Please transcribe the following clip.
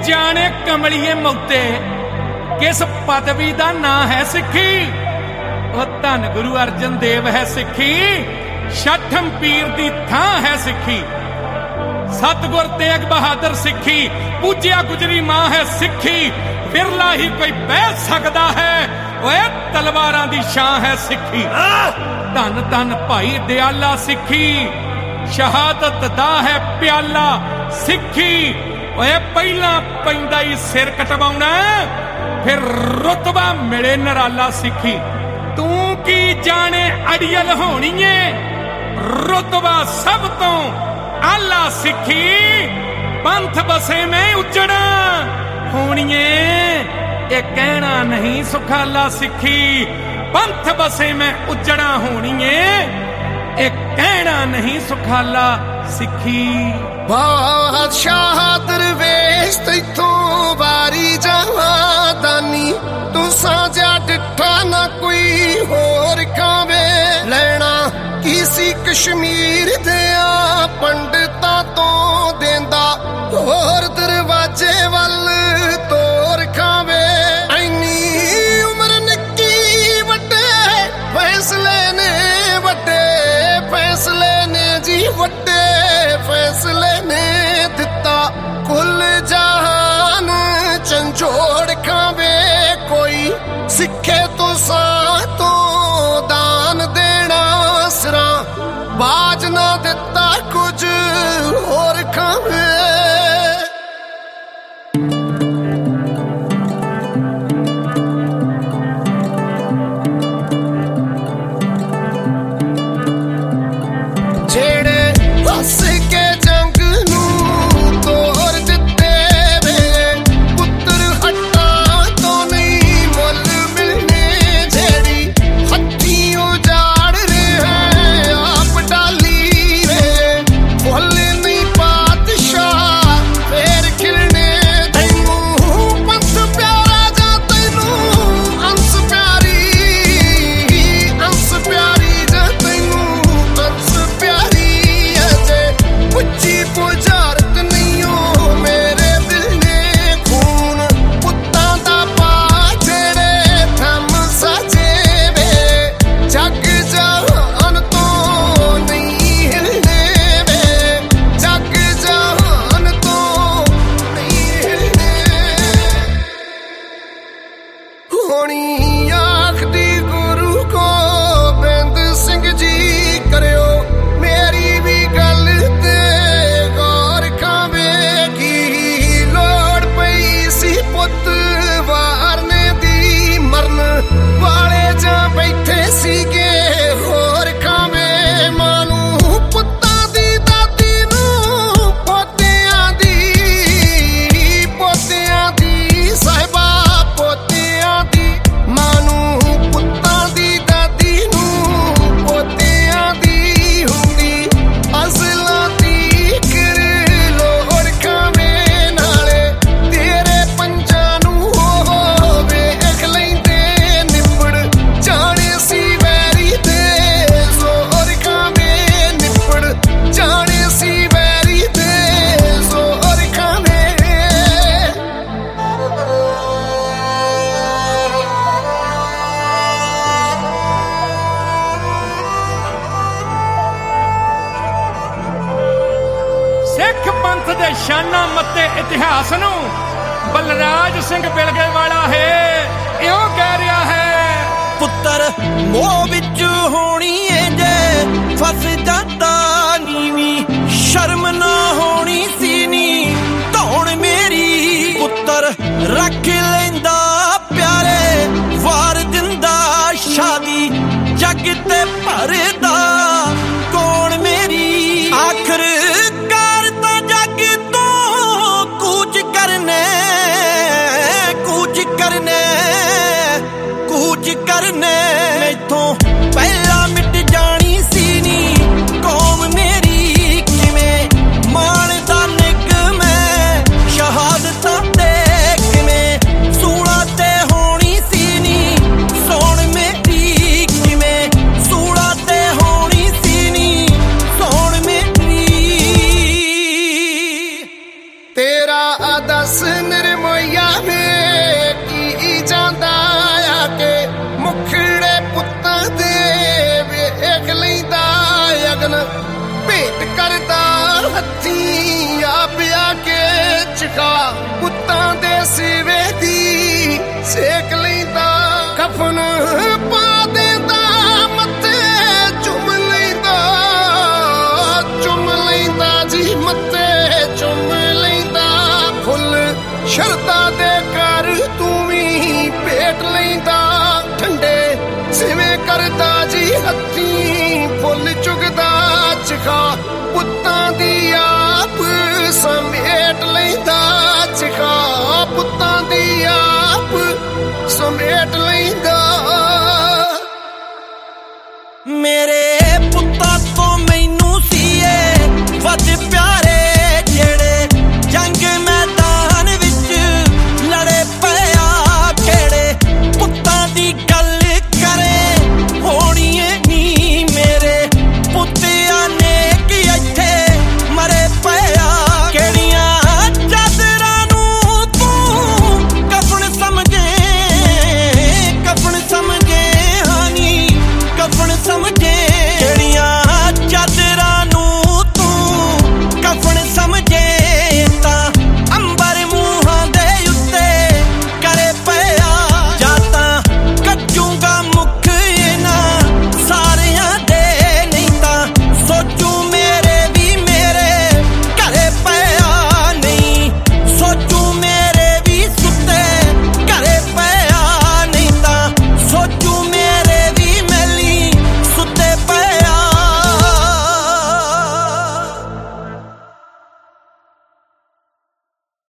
जाने कमलिए मौते किस पदवी दा नां है सिक्खी। ओ धन गुरु अर्जन देव है सिक्खी, छठम पीर दी थां है सिक्खी। सतगुर तेग बहादुर सिक्खी, पूज्या गुजरी मां है सिक्खी। बिरला ही कोई बह सकदा है, ओए तलवारां दी शां है सिक्खी। धन धन भाई दयाला सिक्खी, शहादत दा है प्याला सिक्खी। ओए पहला पैंदा ही सिर कटवाउणा, फिर रुतबा मिले नराला सिक्खी। तू की जाने अड़ियल होनी है, रुतबा सब तो आला सिक्खी। पंथ बसे में उजड़ा होनिए, ये कहना नहीं सुखाला सिक्खी। पंथ बसे में उजड़ा होनिए, ये कहना नहीं सुखाला सिक्खी। बादशाह दरवेश तैथों वारी जहादानी, तू साजा डिठा ना कोई होर खावे। लेना किसी कश्मीर दिया पंडितां तो देंदा, होर दरवाजे वल तोर खावे। ऐनी उम्र निक्की वड्डे फैसले ने, वड्डे फैसले ने जी, वड्डे फैसले ने दिता। कुल जहान झंझोड़ खावे, कोई सिखे तो सातो दान देना सिरा। बाज ना दिता कुछ होर खावे। जेड़े हस के जंग नू तोड़ दिते वे, पुत्र हट्टा तो नहीं मुल मिलने। जेड़ी हथी उजाड़ रहे आप डाली रे, फुल नहीं पातशाह फेर खिलने। तैनू पंथ प्यारा जा, तैनू अंस प्यारी, अंस प्यारी जा, तैनू अंस प्यारी। अजे उच्ची बुझारत नहीं हो मेरे दिल ने, खून पुत्तां दा पा जेड़े थम साजे वे। जग जहान तो नहीं हिलने वे, जग जहान तो नहीं हिलने। होनी आखदी गुरु गोबिंद सिंह जी, करियो मेरी भी गल ते गौर खावेगी। लोड़ पई सी पुत वारने दी, मरन वाले जा बैठे सीगे होर खावे। मानू पुत्तां दी दादी नू पोतियां दी, पोतियां दी साहिबा पोतियां दी। मानू पुत्तां दी दादी नू पोतियां दी हुंदी, अज़लां दी कर लोड़ खावे। नाले तेरे पंजां नू वेख लैंदे निबड़ जाने सी वैरी दे जोर खावे। निबड़ जाने सी वैरी दे जोर खावे। सिख पंथ दे शाना मते इतिहास नू बलराज सिंह बिलगे वाला है इहो कह रहा है। पुत्तर मोह विच होनी है जे फस जाता नीवी, शर्म ना होनी सी नी धौण मेरी। पुत्तर रख लेंदा प्यारे, वार दिंदा शादी, जग ते भरदा कौन मेरी। आखिर कार तो जग तो कूच करने, कूच करने, कूच करने। मैथों पहला मिट जानी सी नी कौम मेरी। किवें माणदा निक मैं शहादतां ते, किवें सूला ते होनी सी नी सोण मेरी। किवें सूला ते होनी सी नी सोण मेरी। तेरा दस ਹੱਥੀਂ ਆ ਪਿਆ ਕੇ ਚਕਾ ਪੁੱਤਾਂ ਦੇ ਸਿਵੇ ਦੀ ਸੇਕ ਲੈਂਦਾ ਕਫਨ ਪਾ ਦੇਂਦਾ ਮੱਥੇ ਚੁੰਮ ਲੈਂਦਾ ਜੀ ਮੱਥੇ ਚੁੰਮ ਲੈਂਦਾ ਫੁੱਲ ਸ਼ਰਧਾ ਦੇ ਕਰ ਤੂੰ ਵੀ ਭੇਟ ਲੈਂਦਾ ਠੰਡੇ ਸਿਵੇਂ ਕਰਦਾ ਜੀ ਹੱਥੀਂ ਫੁੱਲ ਚੁਗਦਾ ਚਖਾ ਪੁੱਤਾਂ ਦੀ ਆਪ ਸਮੇਟ ਲੈਂਦਾ ਚਖਾ ਪੁੱਤਾਂ ਦੀ ਆਪ ਸਮੇਟ ਲੈਂਦਾ